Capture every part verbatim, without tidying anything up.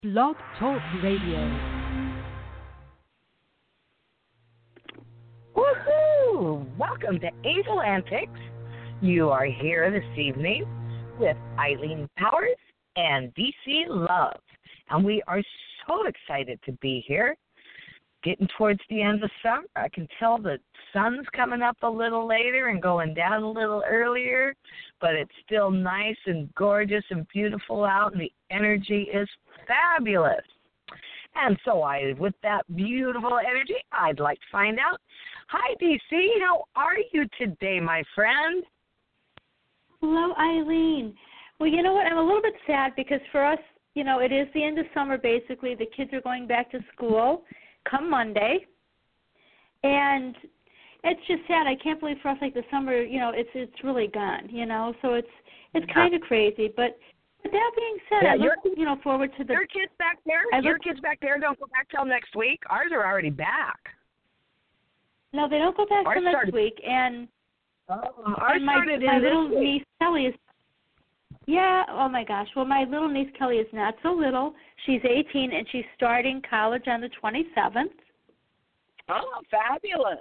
Blog Talk Radio. Woohoo! Welcome to Angel Antics. You are here this evening with Eileen Powers and D C Love. And we are so excited to be here. Getting towards the end of summer. I can tell the sun's coming up a little later and going down a little earlier, but it's still nice and gorgeous and beautiful out, and the energy is fabulous. And so I, with that beautiful energy, I'd like to find out. Hi, D C. How are you today, my friend? Hello, Eileen. Well, you know what? I'm a little bit sad because for us, you know, it is the end of summer, basically. The kids are going back to school come Monday. And it's just sad. I can't believe for us, like, the summer, you know, it's it's really gone, you know. So it's it's yeah. kind of crazy. But with that being said, yeah, I look, you know, forward to the... Your kids back there, I your look, kids back there don't go back till next week. Ours are already back. No, they don't go back ours till next started, week. And, oh, ours and my, started my in little this week. niece, Kelly, is... Yeah, oh, my gosh. Well, my little niece, Kelly, is not so little. She's eighteen, and she's starting college on the twenty-seventh. Oh, fabulous.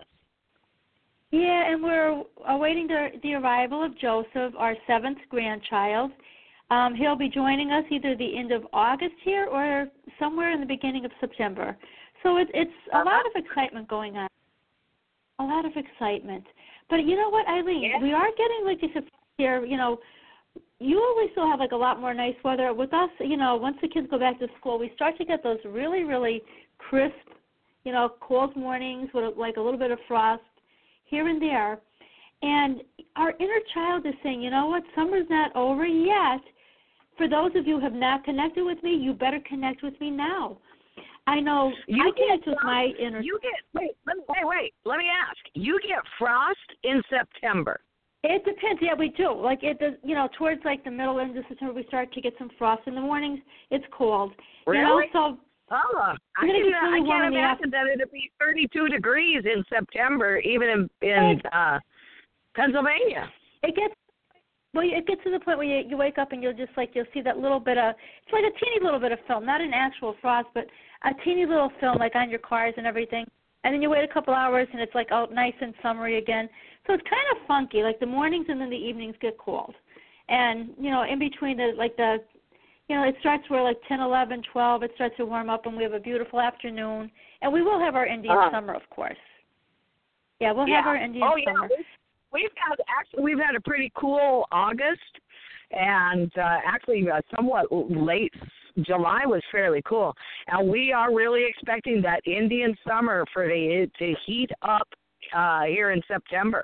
Yeah, and we're awaiting the, the arrival of Joseph, our seventh grandchild. Um, he'll be joining us either the end of August here or somewhere in the beginning of September. So it, it's a uh-huh. lot of excitement going on. A lot of excitement. But you know what, Eileen? Yeah. We are getting, like you said, here, you know, you always still have, like, a lot more nice weather. With us, you know, once the kids go back to school, we start to get those really, really crisp, you know, cold mornings with, like, a little bit of frost here and there. And our inner child is saying, you know what, summer's not over yet. For those of you who have not connected with me, you better connect with me now. I know you I connect with frost, my inner... You get, wait, let me, wait, wait, let me ask. You get frost in September. It depends. Yeah, we do. Like, it does, you know, towards, like, the middle end of September, we start to get some frost. In the mornings, it's cold. Really? You know, so... Oh, I, can, really I can't after- imagine that it'd be thirty-two degrees in September, even in, in uh, Pennsylvania. It gets... Well, it gets to the point where you, you wake up and you'll just, like, you'll see that little bit of... It's like a teeny little bit of film, not an actual frost, but a teeny little film, like, on your cars and everything. And then you wait a couple hours, and it's, like, out nice and summery again. So it's kind of funky. Like, the mornings and then the evenings get cold. And, you know, in between the, like, the, you know, it starts where, like, ten, eleven, twelve, it starts to warm up, and we have a beautiful afternoon. And we will have our Indian uh-huh. summer, of course. Yeah, we'll yeah. have our Indian oh, yeah. summer. We've, we've had, actually, we've had a pretty cool August, and uh, actually uh, somewhat late July was fairly cool. And we are really expecting that Indian summer for the to heat up uh, here in September.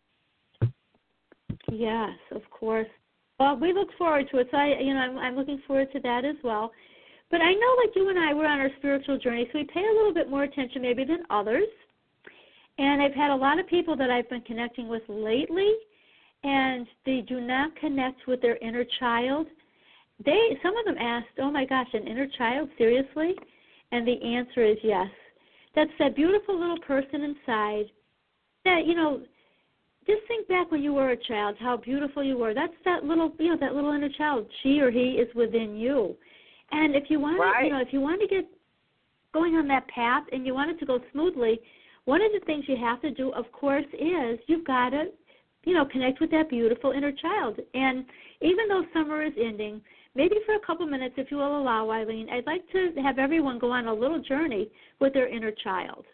Yes, of course. Well, we look forward to it. So, I, you know, I'm, I'm looking forward to that as well. But I know, like you and I, we're on our spiritual journey, so we pay a little bit more attention maybe than others. And I've had a lot of people that I've been connecting with lately, and they do not connect with their inner child. They, some of them asked, oh, my gosh, an inner child, seriously? And the answer is yes. That's that beautiful little person inside that, you know, just think back when you were a child, how beautiful you were. That's that little, you know, that little inner child. She or he is within you. And if you want right. to, you know, if you want to get going on that path and you want it to go smoothly, one of the things you have to do, of course, is you've got to, you know, connect with that beautiful inner child. And even though summer is ending, maybe for a couple minutes, if you will allow, Eileen, I'd like to have everyone go on a little journey with their inner child.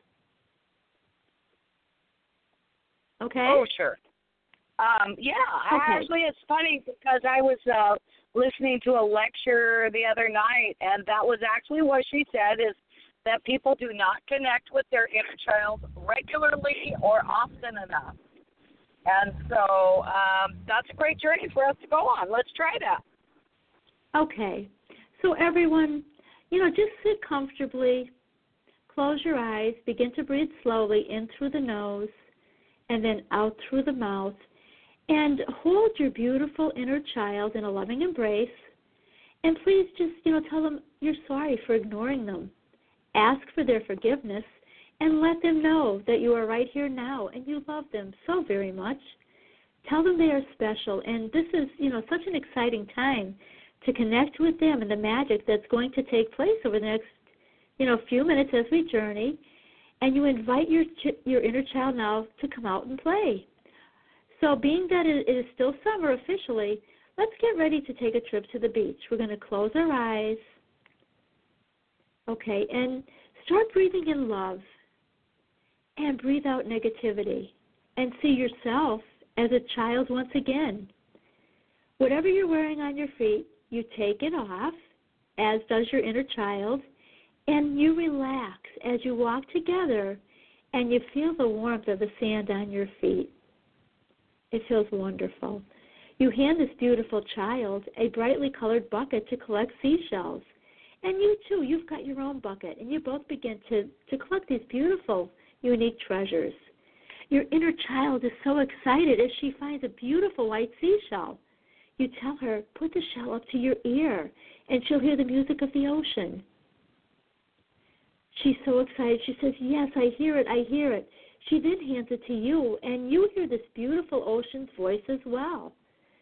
Okay? Oh, sure. Um, yeah, okay. actually, it's funny because I was uh, listening to a lecture the other night, and that was actually what she said is that people do not connect with their inner child regularly or often enough. And so um, that's a great journey for us to go on. Let's try that. Okay. So everyone, you know, just sit comfortably, close your eyes, begin to breathe slowly in through the nose and then out through the mouth, and hold your beautiful inner child in a loving embrace, and please just, you know, tell them you're sorry for ignoring them. Ask for their forgiveness and let them know that you are right here now and you love them so very much. Tell them they are special, and this is, you know, such an exciting time to connect with them and the magic that's going to take place over the next, you know, few minutes as we journey. And you invite your your inner child now to come out and play. So being that it is still summer officially, let's get ready to take a trip to the beach. We're going to close our eyes. Okay, and start breathing in love. And breathe out negativity. And see yourself as a child once again. Whatever you're wearing on your feet, you take it off, as does your inner child, and you relax as you walk together and you feel the warmth of the sand on your feet. It feels wonderful. You hand this beautiful child a brightly colored bucket to collect seashells. And you, too, you've got your own bucket, and you both begin to, to collect these beautiful, unique treasures. Your inner child is so excited as she finds a beautiful white seashell. You tell her, put the shell up to your ear, and she'll hear the music of the ocean. She's so excited. She says, yes, I hear it, I hear it. She then hands it to you, and you hear this beautiful ocean's voice as well.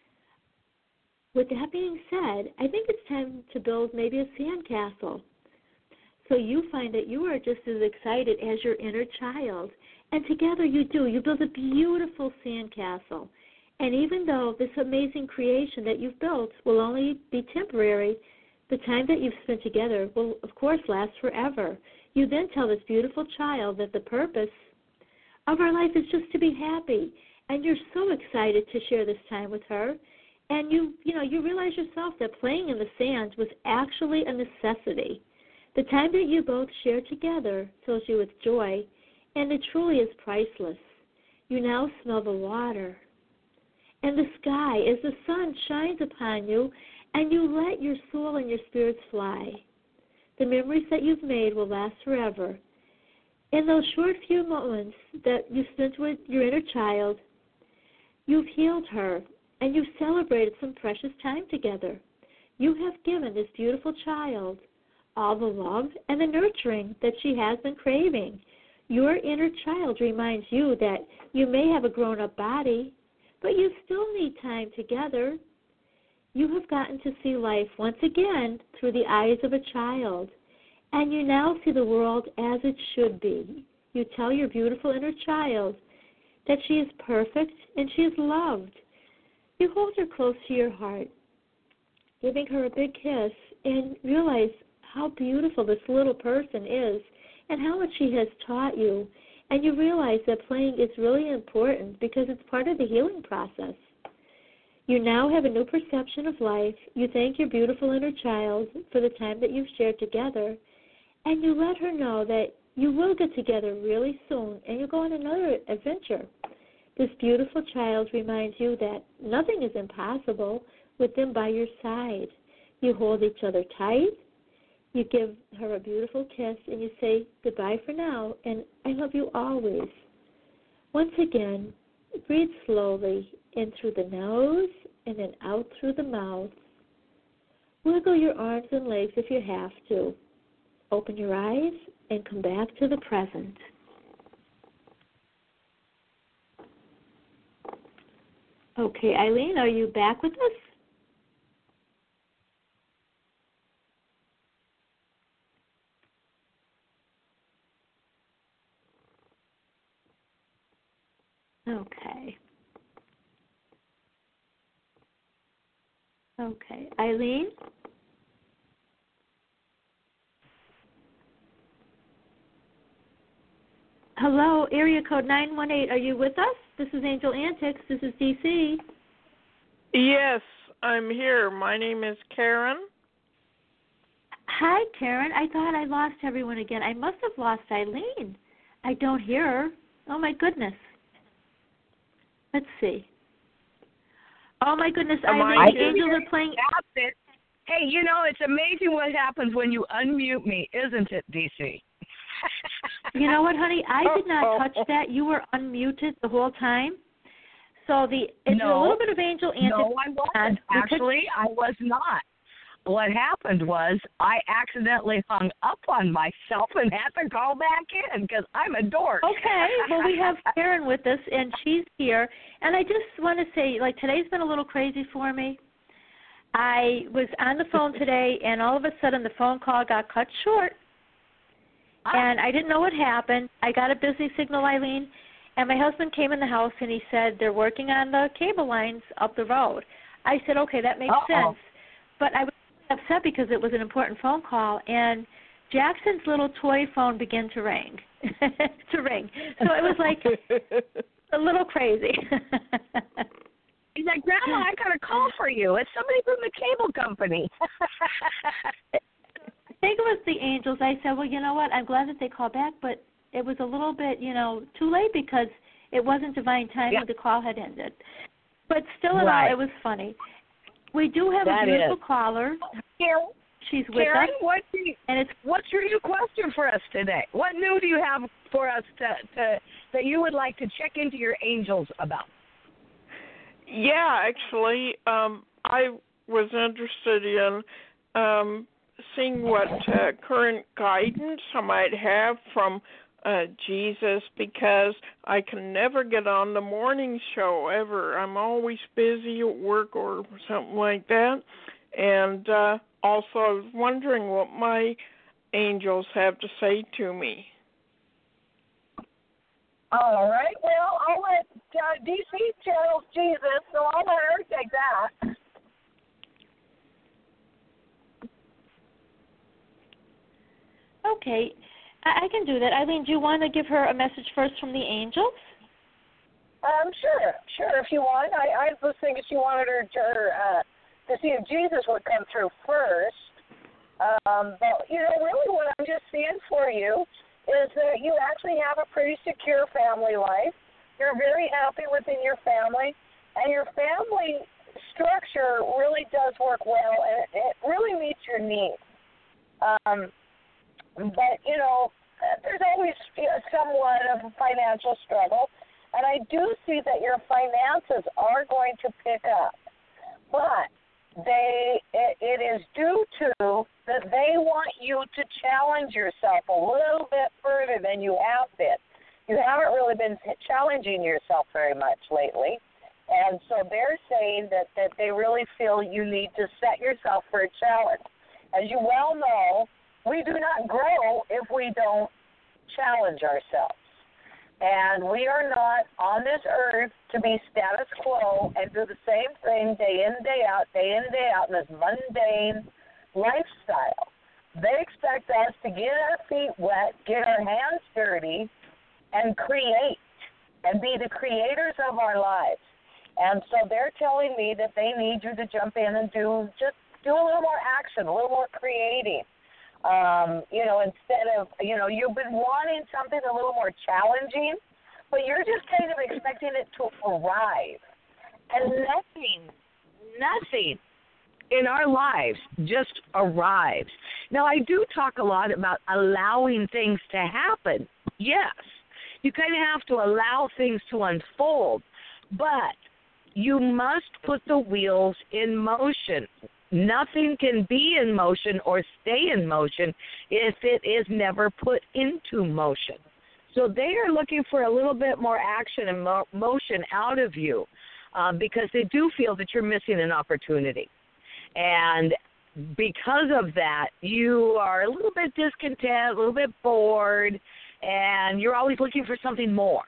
With that being said, I think it's time to build maybe a sandcastle. So you find that you are just as excited as your inner child. And together you do. You build a beautiful sandcastle. And even though this amazing creation that you've built will only be temporary, the time that you've spent together will, of course, last forever. You then tell this beautiful child that the purpose of our life is just to be happy. And you're so excited to share this time with her. And you, you know, you realize yourself that playing in the sand was actually a necessity. The time that you both share together fills you with joy, and it truly is priceless. You now smell the water and the sky as the sun shines upon you, and you let your soul and your spirits fly. The memories that you've made will last forever. In those short few moments that you spent with your inner child, you've healed her, and you've celebrated some precious time together. You have given this beautiful child all the love and the nurturing that she has been craving. Your inner child reminds you that you may have a grown-up body, but you still need time together. You have gotten to see life once again through the eyes of a child, and you now see the world as it should be. You tell your beautiful inner child that she is perfect and she is loved. You hold her close to your heart, giving her a big kiss, and realize how beautiful this little person is and how much she has taught you. And you realize that playing is really important because it's part of the healing process. You now have a new perception of life. You thank your beautiful inner child for the time that you've shared together, and you let her know that you will get together really soon and you'll go on another adventure. This beautiful child reminds you that nothing is impossible with them by your side. You hold each other tight. You give her a beautiful kiss, and you say goodbye for now, and I love you always. Once again, breathe slowly in through the nose and then out through the mouth. Wiggle your arms and legs if you have to. Open your eyes and come back to the present. Okay, Eileen, are you back with us? Okay. Okay, Eileen? Hello, area code nine one eight. Are you with us? This is Angel Antics. This is D C. Yes, I'm here. My name is Karen. Hi, Karen. I thought I lost everyone again. I must have lost Eileen. I don't hear her. Oh, my goodness. Let's see. Oh, my goodness. Am Eileen, I Angels are playing. Hey, you know, it's amazing what happens when you unmute me, isn't it, D C? You know what, honey? I did not touch that. You were unmuted the whole time. So the it's no, a little bit of Angel Antics. No, I wasn't. Actually, I was not. What happened was I accidentally hung up on myself and had to call back in because I'm a dork. Okay. Well, we have Karen with us, and she's here. And I just want to say, like, today's been a little crazy for me. I was on the phone today, and all of a sudden the phone call got cut short, Ah. and I didn't know what happened. I got a busy signal, Eileen, and my husband came in the house, and he said, they're working on the cable lines up the road. I said, okay, that makes Uh-oh. sense. But I was upset because it was an important phone call, and Jackson's little toy phone began to ring. to ring. So it was like a little crazy. He's like, Grandma, I got a call for you. It's somebody from the cable company. I think it was the Angels. I said, well, you know what? I'm glad that they called back, but it was a little bit, you know, too late because it wasn't divine timing. Yeah. The call had ended. But still, in Right. all, it was funny. We do have That a beautiful is. caller. Karen, She's with Karen us, what's, the, and it's what's your new question for us today? What new do you have for us to, to that you would like to check into your angels about? Yeah, actually, um, I was interested in um, seeing what uh, current guidance I might have from uh, Jesus, because I can never get on the morning show ever. I'm always busy at work or something like that. And uh, also, I was wondering what my angels have to say to me. All right. Well, I'll let uh, D C channels Jesus, so I'll let her take that. okay. I, I can do that. Eileen, do you want to give her a message first from the Angels? Um, sure, sure. If you want, I, I was thinking she wanted her to, uh, to see if Jesus would come through first. Um, but you know, really, what I'm just seeing for you is that you actually have a pretty secure family life. You're very happy within your family, and your family structure really does work well, and it, it really meets your needs. Um, but you know, there's always somewhat of a financial struggle. And I do see that your finances are going to pick up, but they it, it is due to that they want you to challenge yourself a little bit further than you have been. You haven't really been challenging yourself very much lately, and so they're saying that, that they really feel you need to set yourself for a challenge. As you well know, we do not grow if we don't challenge ourselves. And we are not on this earth to be status quo and do the same thing day in, day out, day in, day out in this mundane lifestyle. They expect us to get our feet wet, get our hands dirty, and create, and be the creators of our lives. And so they're telling me that they need you to jump in and do just do a little more action, a little more creating. Um, you know, instead of, you know, you've been wanting something a little more challenging, but you're just kind of expecting it to arrive. And nothing, nothing in our lives just arrives. Now, I do talk a lot about allowing things to happen. Yes, you kind of have to allow things to unfold, but you must put the wheels in motion. Nothing can be in motion or stay in motion if it is never put into motion. So they are looking for a little bit more action and mo- motion out of you um, because they do feel that you're missing an opportunity. And because of that, you are a little bit discontent, a little bit bored, and you're always looking for something more.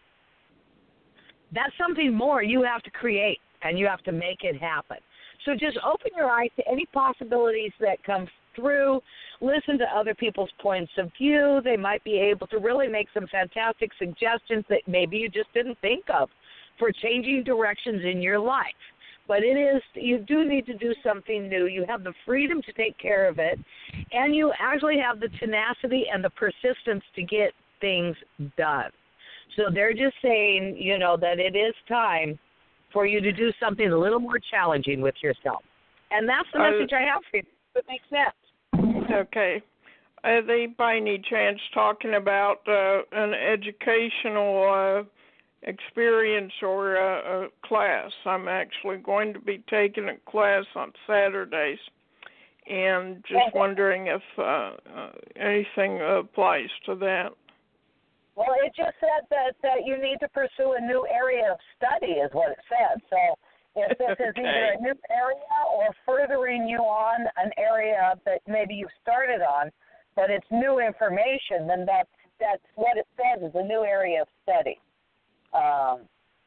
That's something more you have to create, and you have to make it happen. So just open your eyes to any possibilities that come through. Listen to other people's points of view. They might be able to really make some fantastic suggestions that maybe you just didn't think of for changing directions in your life. But it is, you do need to do something new. You have the freedom to take care of it, and you actually have the tenacity and the persistence to get things done. So they're just saying, you know, that it is time for you to do something a little more challenging with yourself. And that's the Uh, message I have for you. It makes sense. Okay. Are they by any chance talking about uh, an educational uh, experience or a, a class? I'm actually going to be taking a class on Saturdays, and just wondering if uh, uh, anything applies to that. Well, it just said that, that you need to pursue a new area of study is what it said. So If this okay. is either a new area or furthering you on an area that maybe you've started on, but it's new information, then that's, that's what it says is a new area of study. Um,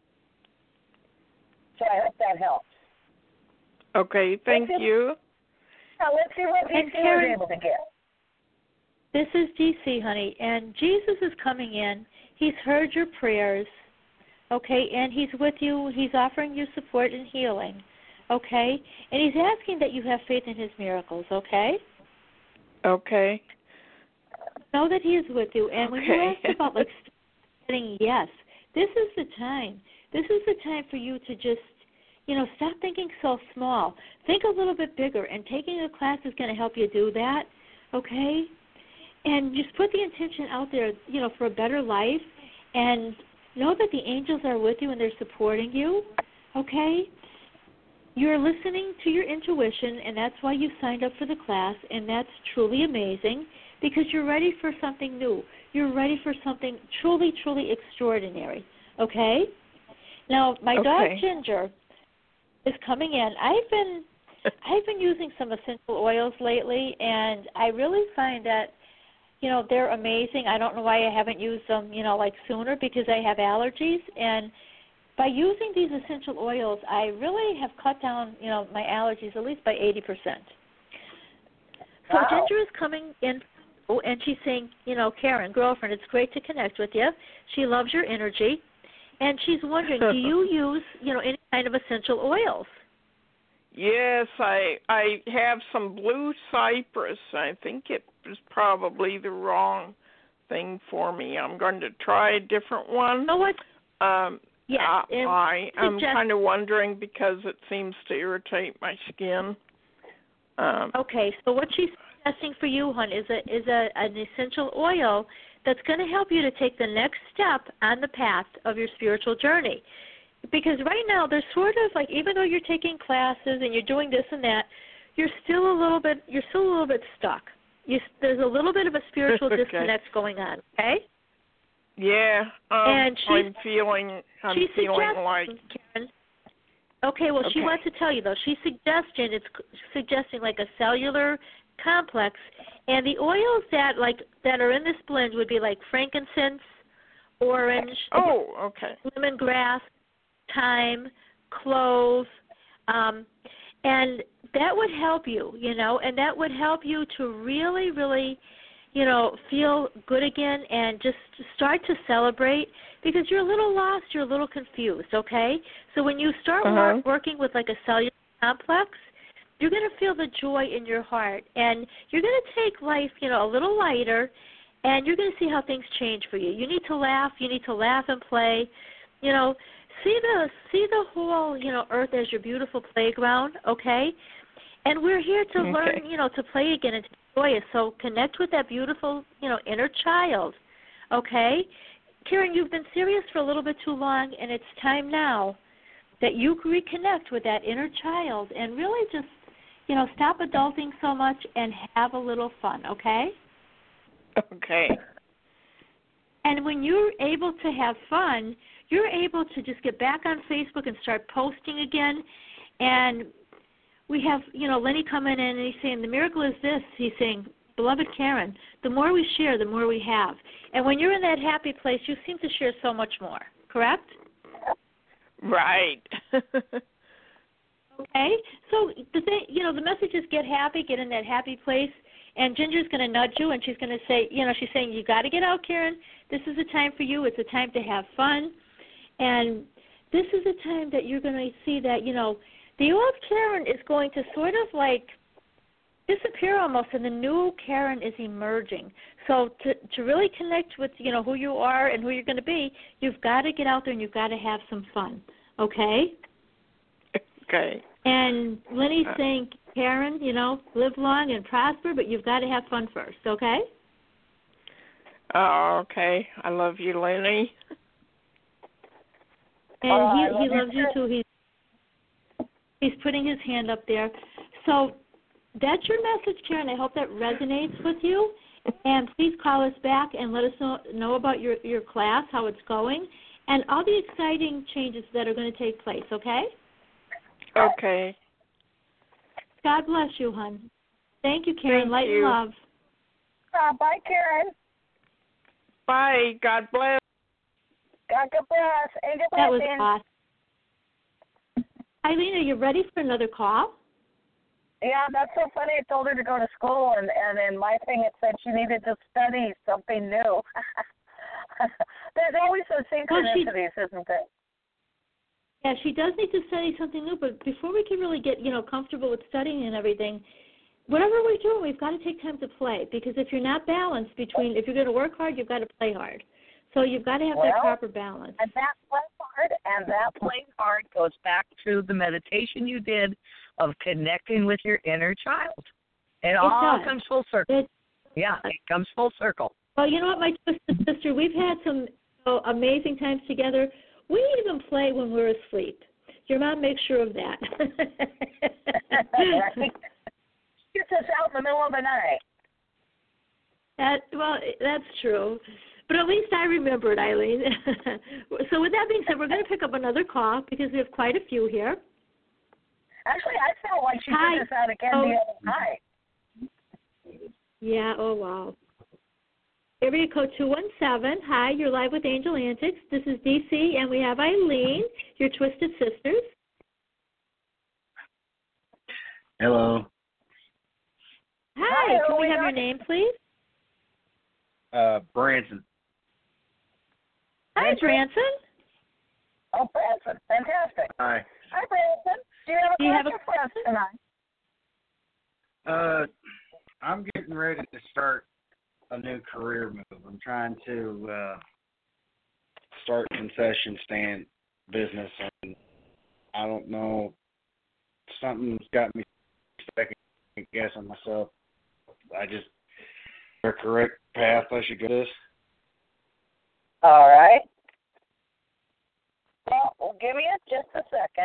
so I hope that helps. Okay, thank let's you. Now let's see what D C was able to get. This is D C, honey, and Jesus is coming in. He's heard your prayers, okay, and he's with you. He's offering you support and healing, okay, and he's asking that you have faith in his miracles, okay? Okay. Know that he is with you, and when okay. you ask about, like, saying yes, this is the time. This is the time for you to just, you know, stop thinking so small. Think a little bit bigger, and taking a class is going to help you do that, okay? And just put the intention out there, you know, for a better life, and know that the angels are with you and they're supporting you, okay? You're listening to your intuition, and that's why you signed up for the class, and that's truly amazing because you're ready for something new. You're ready for something truly, truly extraordinary, okay? Now, my okay. dog Ginger is coming in. I've been I've been using some essential oils lately, and I really find that, you know, they're amazing. I don't know why I haven't used them, you know, like sooner because I have allergies. And by using these essential oils, I really have cut down, you know, my allergies at least by eighty percent. So wow. Ginger is coming in, and she's saying, you know, Karen, girlfriend, it's great to connect with you. She loves your energy. And she's wondering, do you use, you know, any kind of essential oils? Yes, I I have some blue cypress. I think it was probably the wrong thing for me. I'm going to try a different one. You know what? Um, yes, I, I am suggest- kind of wondering because it seems to irritate my skin. Um, okay, so what she's suggesting for you, hon, is a is a an essential oil that's going to help you to take the next step on the path of your spiritual journey. Because right now, there's sort of like, even though you're taking classes and you're doing this and that, you're still a little bit, you're still a little bit stuck. You, there's a little bit of a spiritual okay. disconnect going on. Okay. Yeah. Um, and she's, I'm feeling. I'm she's feeling like. Karen, okay. Well, okay. she wants to tell you though. She's suggesting it's suggesting like a cellular complex, and the oils that like that are in this blend would be like frankincense, orange, oh, okay, lemongrass, thyme, clove, um, and that would help you, you know, and that would help you to really, really, you know, feel good again and just start to celebrate because you're a little lost, you're a little confused, okay? So when you start uh-huh. work, working with like a cellular complex, you're going to feel the joy in your heart, and you're going to take life, you know, a little lighter, and you're going to see how things change for you. You need to laugh. You need to laugh and play. You know, see the see the whole, you know, earth as your beautiful playground, okay? And we're here to okay. learn, you know, to play again and to enjoy it. So connect with that beautiful, you know, inner child, okay? Karen, you've been serious for a little bit too long, and it's time now that you reconnect with that inner child and really just, you know, stop adulting so much and have a little fun, okay? Okay. And when you're able to have fun, you're able to just get back on Facebook and start posting again. And we have, you know, Lenny coming in and he's saying, the miracle is this. He's saying, beloved Karen, the more we share, the more we have. And when you're in that happy place, you seem to share so much more, correct? Right. Okay, so the thing, you know, the message is get happy, get in that happy place, and Ginger's going to nudge you, and she's going to say, you know, she's saying, you got to get out, Karen. This is a time for you. It's a time to have fun, and this is a time that you're going to see that, you know, the old Karen is going to sort of like disappear almost, and the new Karen is emerging. So to to really connect with, you know, who you are and who you're going to be, you've got to get out there and you've got to have some fun, okay? Okay. And Lenny's uh, saying, Karen, you know, live long and prosper, but you've got to have fun first, okay? Oh, okay. I love you, Lenny. And Oh, I he love he you loves you too. He's he's putting his hand up there. So that's your message, Karen. I hope that resonates with you. And please call us back and let us know, know about your, your class, how it's going, and all the exciting changes that are going to take place, okay? Okay. God bless you, hon. Thank you, Karen. Thank Light you. and love. Uh, bye, Karen. Bye. God bless. God bless. Angel That was blessings. awesome. Eileen, are you ready for another call? Yeah, that's so funny. I told her to go to school, and, and in my thing it said she needed to study something new. There's always those synchronicities, well, isn't there? Yeah, she does need to study something new, but before we can really get, you know, comfortable with studying and everything, whatever we're doing, we've got to take time to play, because if you're not balanced between, if you're going to work hard, you've got to play hard. So you've got to have well, that proper balance. And that play hard, and that playing hard goes back to the meditation you did of connecting with your inner child. It, it all does. comes full circle. It, yeah, it comes full circle. Well, you know what, my twisted sister, we've had some oh, amazing times together. We even play when we're asleep. Your mom makes sure of that. Gets us out in the middle of the night. That well, that's true. But at least I remember it, Eileen. So with that being said, we're going to pick up another call because we have quite a few here. Actually, I felt like she Hi. did this out again oh. the other night. Yeah, oh, wow. Area code two one seven. Hi, you're live with Angel Antics. This is D C, and we have Eileen, your Twisted Sisters. Hello. Hi, Hi, can we we have are- your name, please? Uh, Branson. Hi, Branson. Oh, Branson. Fantastic. Hi. Hi, Branson. Do you have a Do you have question a for us tonight? Uh, I'm getting ready to start a new career move. I'm trying to uh, start concession stand business, and I don't know, something's got me second guessing myself. I just the correct path I should go this. All right. Well, well, give me a, just a second,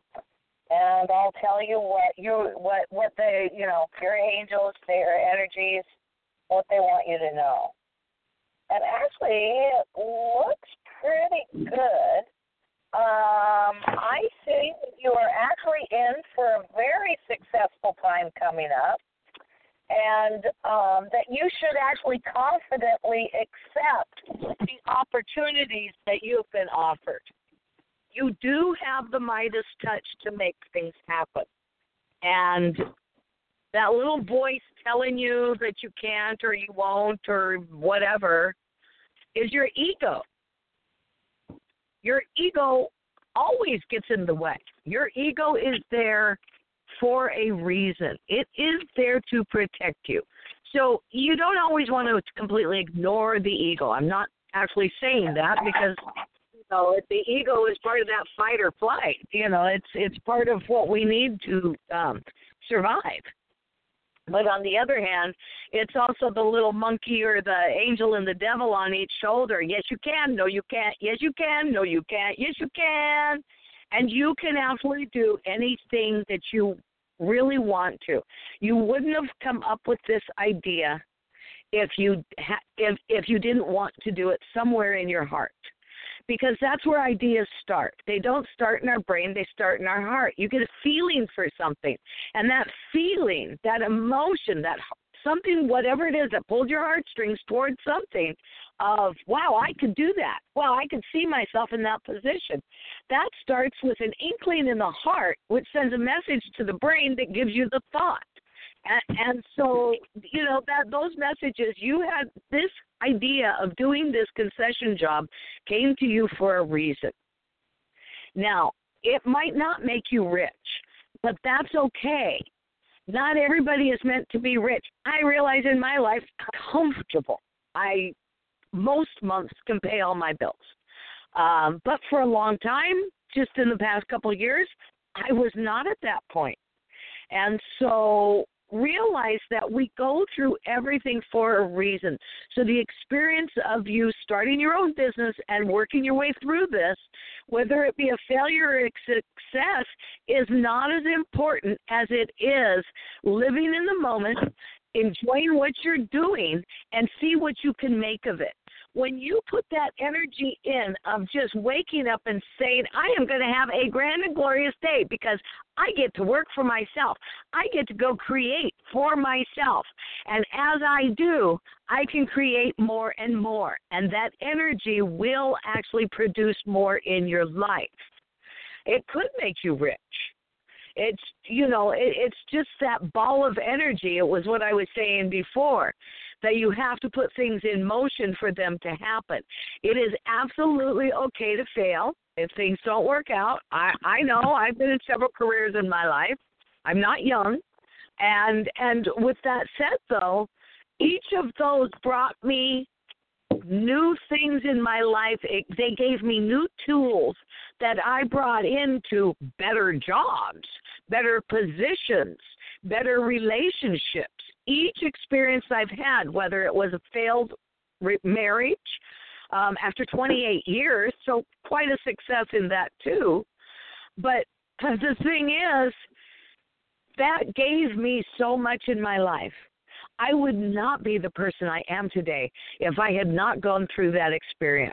and I'll tell you what you what what they you know your angels, their energies, what they want you to know. And actually, it looks pretty good. Um, I see that you are actually in for a very successful time coming up, and um, that you should actually confidently accept the opportunities that you've been offered. You do have the Midas touch to make things happen. And that little voice telling you that you can't or you won't or whatever is your ego. Your ego always gets in the way. Your ego is there for a reason. It is there to protect you. So you don't always want to completely ignore the ego. I'm not actually saying that because, you know, the ego is part of that fight or flight. You know, it's it's part of what we need to um, survive. But on the other hand, it's also the little monkey or the angel and the devil on each shoulder. Yes, you can. No, you can't. Yes, you can. No, you can't. Yes, you can. And you can absolutely do anything that you really want to. You wouldn't have come up with this idea if you ha- if if you didn't want to do it somewhere in your heart. Because that's where ideas start. They don't start in our brain, they start in our heart. You get a feeling for something. And that feeling, that emotion, that something, whatever it is that pulled your heartstrings towards something of, wow, I could do that. Wow, I could see myself in that position. That starts with an inkling in the heart, which sends a message to the brain that gives you the thought. And, and so, you know, that those messages, you had this idea of doing this concession job came to you for a reason. Now, it might not make you rich, but that's okay. Not everybody is meant to be rich. I realize in my life, I'm comfortable. I, most months, can pay all my bills. Um, but for a long time, just in the past couple of years, I was not at that point. And so realize that we go through everything for a reason. So the experience of you starting your own business and working your way through this, whether it be a failure or a success, is not as important as it is living in the moment enjoying what you're doing, and see what you can make of it. When you put that energy in of just waking up and saying, I am going to have a grand and glorious day because I get to work for myself. I get to go create for myself. And as I do, I can create more and more. And that energy will actually produce more in your life. It could make you rich. It's, you know, it, it's just that ball of energy. It was what I was saying before, that you have to put things in motion for them to happen. It is absolutely okay to fail if things don't work out. I, I know I've been in several careers in my life. I'm not young. And and with that said, though, each of those brought me new things in my life. It, they gave me new tools that I brought into better jobs, better positions, better relationships. Each experience I've had, whether it was a failed re- marriage um, after twenty-eight years, so quite a success in that too. But the thing is, that gave me so much in my life. I would not be the person I am today if I had not gone through that experience.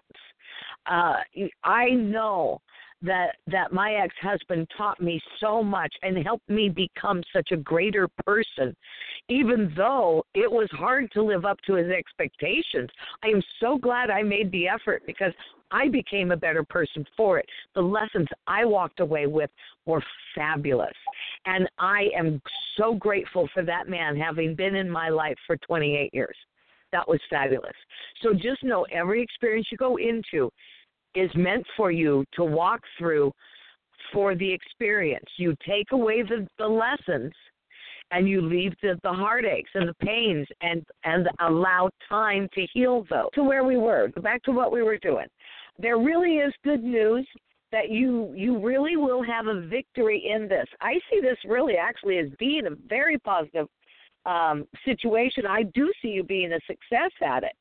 Uh, I know that that my ex-husband taught me so much and helped me become such a greater person, even though it was hard to live up to his expectations. I am so glad I made the effort because I became a better person for it. The lessons I walked away with were fabulous, and I am so grateful for that man having been in my life for twenty-eight years. That was fabulous. So just know every experience you go into is meant for you to walk through for the experience. You take away the, the lessons and you leave the, the heartaches and the pains and, and allow time to heal those. To where we were, back to what we were doing. There really is good news that you you really will have a victory in this. I see this really actually as being a very positive um, situation. I do see you being a success at it.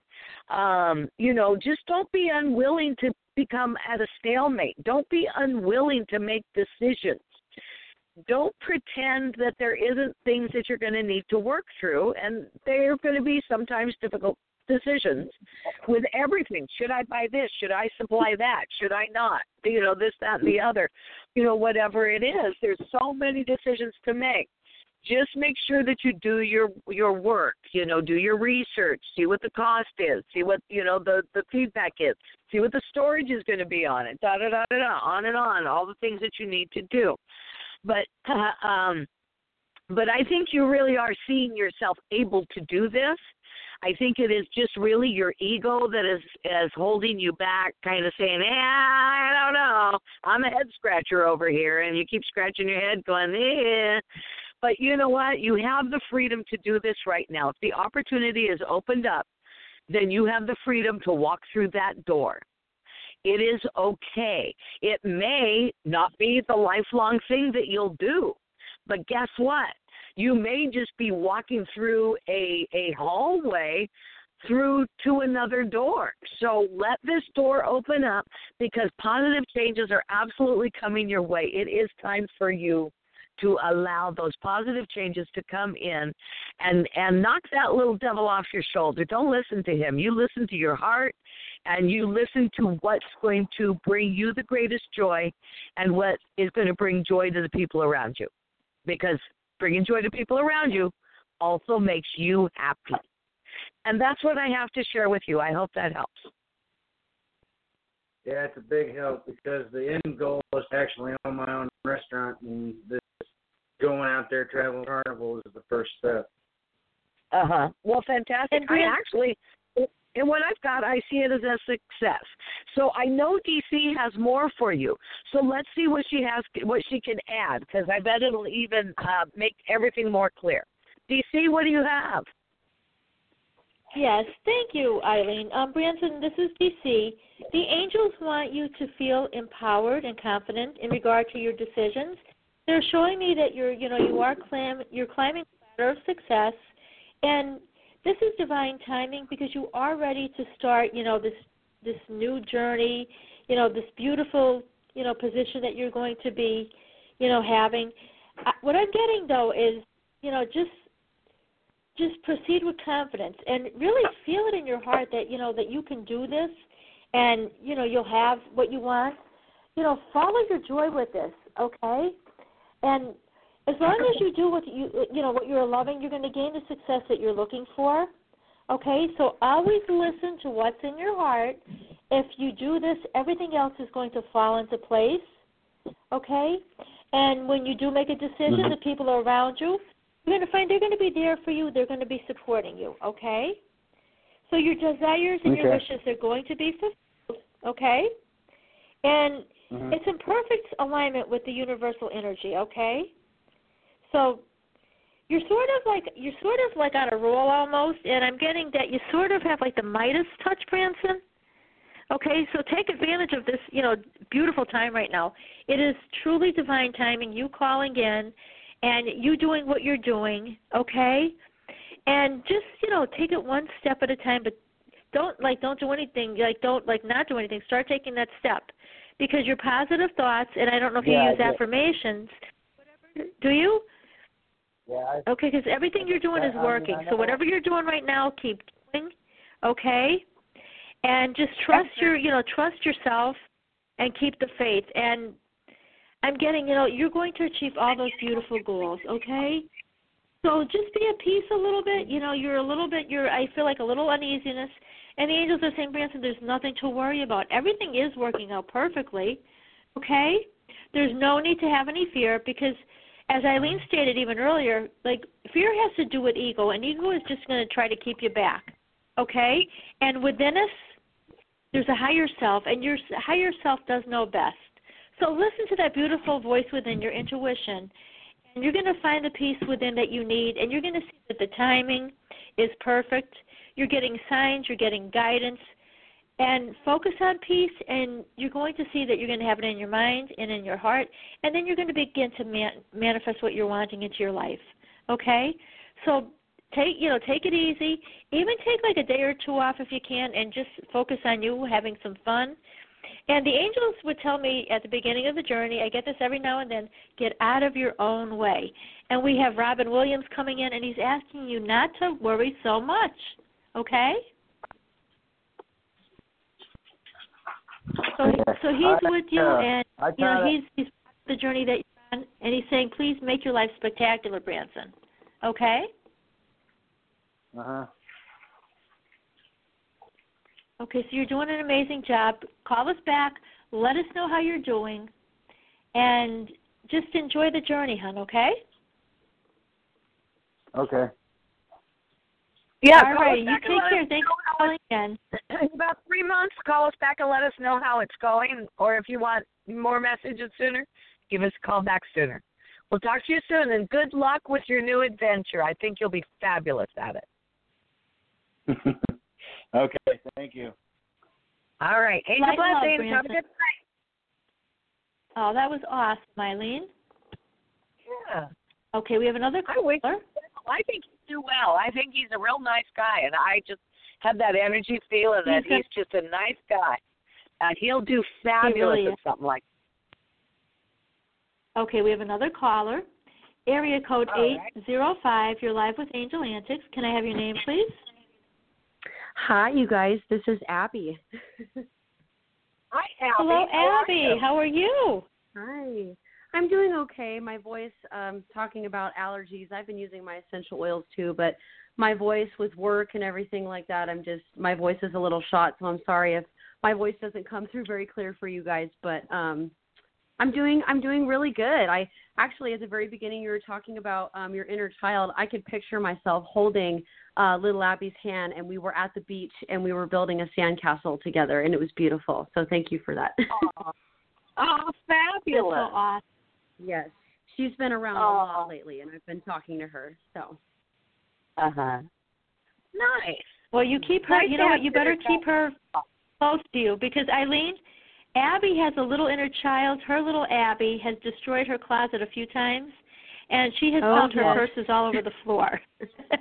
Um, you know, just don't be unwilling to become at a stalemate. Don't be unwilling to make decisions. Don't pretend that there isn't things that you're going to need to work through, and they're going to be sometimes difficult decisions with everything. Should I buy this? Should I supply that? Should I not? You know, this, that, and the other. You know, whatever it is, there's so many decisions to make. Just make sure that you do your your work, you know, do your research, see what the cost is, see what, you know, the, the feedback is, see what the storage is going to be on it, da, da, da, da, da, on and on, all the things that you need to do. But, uh, um, but I think you really are seeing yourself able to do this. I think it is just really your ego that is, is holding you back, kind of saying, eh, I don't know, I'm a head scratcher over here, and you keep scratching your head going, eh. But you know what? You have the freedom to do this right now. If the opportunity is opened up, then you have the freedom to walk through that door. It is okay. It may not be the lifelong thing that you'll do, but guess what? You may just be walking through a, a hallway through to another door. So let this door open up because positive changes are absolutely coming your way. It is time for you to allow those positive changes to come in and, and knock that little devil off your shoulder. Don't listen to him. You listen to your heart, and you listen to what's going to bring you the greatest joy and what is going to bring joy to the people around you. Because bringing joy to people around you also makes you happy. And that's what I have to share with you. I hope that helps. Yeah, it's a big help because the end goal is to actually own my own restaurant, and this going out there traveling carnival is the first step. Uh-huh. Well, fantastic. I actually, in what I've got, I see it as a success. So I know D C has more for you. So let's see what she has, what she can add, because I bet it'll even uh, make everything more clear. D C, what do you have? Yes, thank you, Eileen. Um, Branson, this is D C. The angels want you to feel empowered and confident in regard to your decisions. They're showing me that you're, you know, you are climb, you're climbing the ladder of success, and this is divine timing because you are ready to start, you know, this this new journey, you know, this beautiful, you know, position that you're going to be, you know, having. What I'm getting though is, you know, just just proceed with confidence and really feel it in your heart that, you know, that you can do this and, you know, you'll have what you want. You know, follow your joy with this, okay? And as long as you do what you, you know, what you're loving, you're going to gain the success that you're looking for, okay? So always listen to what's in your heart. If you do this, everything else is going to fall into place, okay? And when you do make a decision, mm-hmm. the people around you, you're going to find they're going to be there for you. They're going to be supporting you, okay? So your desires and okay. your wishes are going to be fulfilled, okay? And mm-hmm. it's in perfect alignment with the universal energy, okay? So you're sort of like you're sort of like on a roll almost, and I'm getting that you sort of have like the Midas touch, Branson. Okay, so take advantage of this, you know, beautiful time right now. It is truly divine timing, you calling in and you doing what you're doing, okay? And just, you know, take it one step at a time, but don't, like, don't do anything, like, don't, like, not do anything. Start taking that step because your positive thoughts, and I don't know if yeah, you use yeah. affirmations. Whatever, do you? Yeah. I, okay, because everything you're doing is working. I mean, so whatever you're doing right now, keep doing, okay? And just trust your, you know, trust yourself and keep the faith. And I'm getting, you know, you're going to achieve all those beautiful goals, okay? So just be at peace a little bit. You know, you're a little bit, you're, I feel like a little uneasiness. And the angels are saying, Branson, there's nothing to worry about. Everything is working out perfectly, okay? There's no need to have any fear because, as Eileen stated even earlier, like fear has to do with ego, and ego is just going to try to keep you back, okay? And within us, there's a higher self, and your higher self does know best. So listen to that beautiful voice within, your intuition, and you're going to find the peace within that you need, and you're going to see that the timing is perfect. You're getting signs, you're getting guidance, and focus on peace, and you're going to see that you're going to have it in your mind and in your heart, and then you're going to begin to man- manifest what you're wanting into your life, okay? So Take you know, take it easy. Even take like a day or two off if you can, and just focus on you having some fun. And the angels would tell me at the beginning of the journey, I get this every now and then, get out of your own way. And we have Robin Williams coming in, and he's asking you not to worry so much. Okay? So, so he's with you, and you know he's he's the journey that you're on, and he's saying, please make your life spectacular, Branson. Okay? Uh-huh. Okay, so you're doing an amazing job. Call us back. Let us know how you're doing. And just enjoy the journey, hon, okay? Okay. Yeah, all right. You take care. Thanks for calling again. In about three months, call us back and let us know how it's going. Or if you want more messages sooner, give us a call back sooner. We'll talk to you soon, and good luck with your new adventure. I think you'll be fabulous at it. Okay, thank you. All right. Angel blessings. Have a good night. Oh, that was awesome, Eileen. Yeah. Okay, we have another caller. I, I think he'd do well. I think he's a real nice guy, and I just have that energy feeling that he's, he's just a nice guy. And he'll do fabulous really at something like that. Okay, we have another caller. Area code eight zero five. You're live with Angel Antics. Can I have your name, please? Hi, you guys. This is Abby. Hi, Abby. Hello, Abby. How are you? Hi. I'm doing okay. My voice, um, talking about allergies, I've been using my essential oils too, but my voice with work and everything like that, I'm just, my voice is a little shot, so I'm sorry if my voice doesn't come through very clear for you guys, but um, I'm doing, I'm doing really good. I actually, at the very beginning, you were talking about um, your inner child. I could picture myself holding uh, little Abby's hand, and we were at the beach, and we were building a sandcastle together, and it was beautiful. So thank you for that. Oh, oh fabulous. That's so awesome. Yes. She's been around oh. a lot lately, and I've been talking to her. So. Uh-huh. Nice. Well, you keep her, nice you know what, you better keep her close to you, because Eileen, Abby has a little inner child. Her little Abby has destroyed her closet a few times, and she has oh, found her yes. purses all over the floor.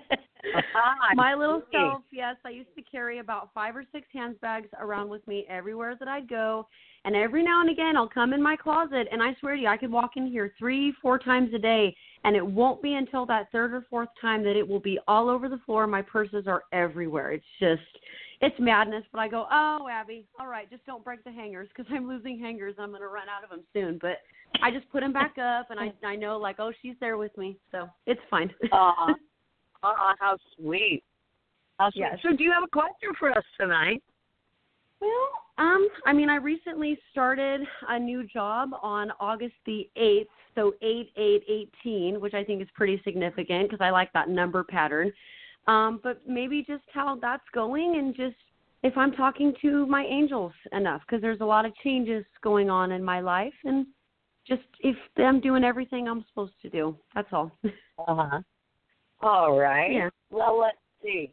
My little self, yes, I used to carry about five or six handbags around with me everywhere that I'd go. And every now and again, I'll come in my closet, and I swear to you, I could walk in here three, four times a day, and it won't be until that third or fourth time that it will be all over the floor. My purses are everywhere. It's just, it's madness. But I go, oh, Abby, all right, just don't break the hangers, because I'm losing hangers. I'm going to run out of them soon. But I just put them back up, and I I know, like, oh, she's there with me, so it's fine. Aw, uh, how sweet. How sweet. Yes. So do you have a question for us tonight? Well, um, I mean, I recently started a new job on August the eighth, so eight eight eighteen, which I think is pretty significant because I like that number pattern. Um, but maybe just how that's going, and just if I'm talking to my angels enough, because there's a lot of changes going on in my life, and just if I'm doing everything I'm supposed to do. That's all. Uh-huh. All right. Yeah. Well, let's see.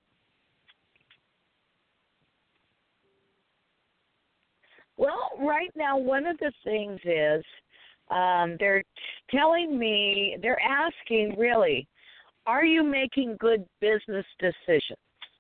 Well, right now, one of the things is um, they're telling me, they're asking, really, are you making good business decisions?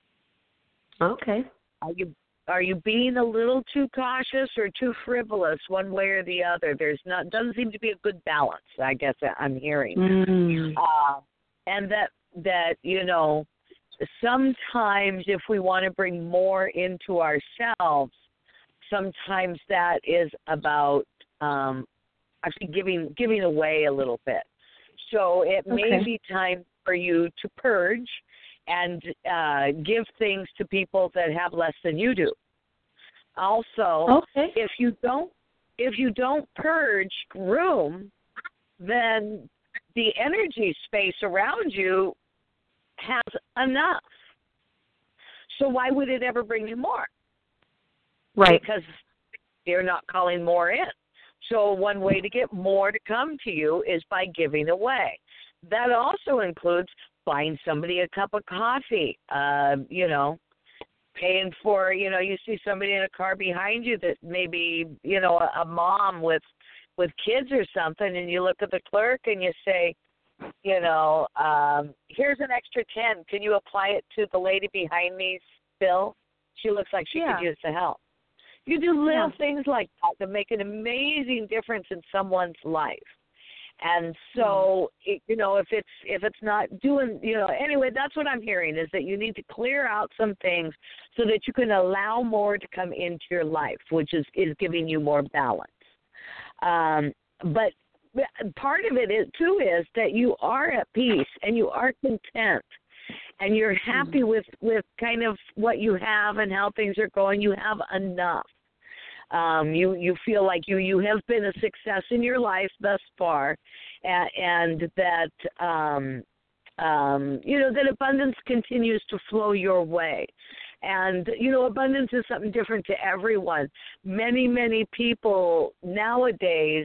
Okay. Are you are you being a little too cautious or too frivolous, one way or the other? There's not doesn't seem to be a good balance, I guess I'm hearing. Mm. Uh, and that that you know, sometimes if we want to bring more into ourselves, sometimes that is about um, actually giving giving away a little bit. So it may Okay. be time for you to purge and uh, give things to people that have less than you do. Also, Okay. if you don't if you don't purge room, then the energy space around you has enough. So why would it ever bring you more? Right. Because you're not calling more in. So one way to get more to come to you is by giving away. That also includes buying somebody a cup of coffee, uh, you know, paying for, you know, you see somebody in a car behind you that maybe, you know, a, a mom with with kids or something, and you look at the clerk and you say, you know, um, here's an extra ten. Can you apply it to the lady behind me's bill? She looks like she Yeah. could use the help. You do little Yeah. things like that that make an amazing difference in someone's life. And so, it, you know, if it's if it's not doing, you know, anyway, that's what I'm hearing is that you need to clear out some things so that you can allow more to come into your life, which is, is giving you more balance. Um, but part of it is too is that you are at peace and you are content and you're happy with, with kind of what you have and how things are going. You have enough. Um, you, you feel like you, you have been a success in your life thus far, and, and that, um, um, you know, that abundance continues to flow your way. And, you know, abundance is something different to everyone. Many, many people nowadays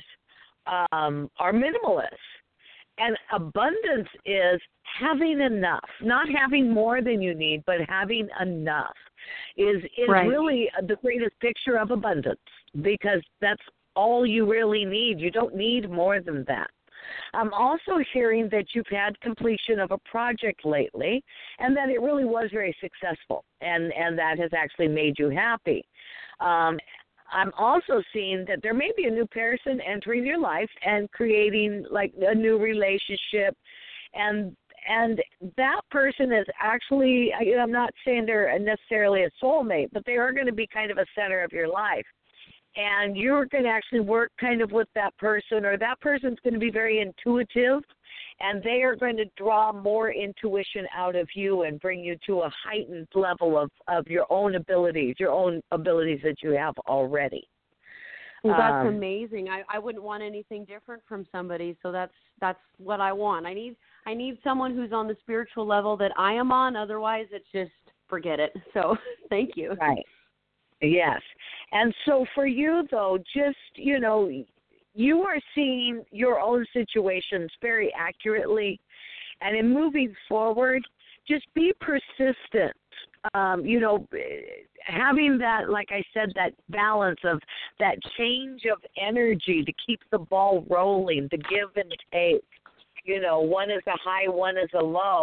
um, are minimalists. And abundance is having enough, not having more than you need, but having enough is is Right. really the greatest picture of abundance, because that's all you really need. You don't need more than that. I'm also hearing that you've had completion of a project lately and that it really was very successful, and, and that has actually made you happy. Um, I'm also seeing that there may be a new person entering your life and creating like a new relationship, and and that person is actually, I'm not saying they're necessarily a soulmate, but they are going to be kind of a center of your life. And you're going to actually work kind of with that person, or that person's going to be very intuitive, and they are going to draw more intuition out of you and bring you to a heightened level of, of your own abilities, your own abilities that you have already. Well, that's Um, amazing. I, I wouldn't want anything different from somebody, so that's that's what I want. I need I need someone who's on the spiritual level that I am on. Otherwise, it's just forget it. So thank you. Right. Yes. And so for you, though, just, you know, you are seeing your own situations very accurately. And in moving forward, just be persistent. Um, you know, having that, like I said, that balance of that change of energy to keep the ball rolling, the give and take. You know, one is a high, one is a low.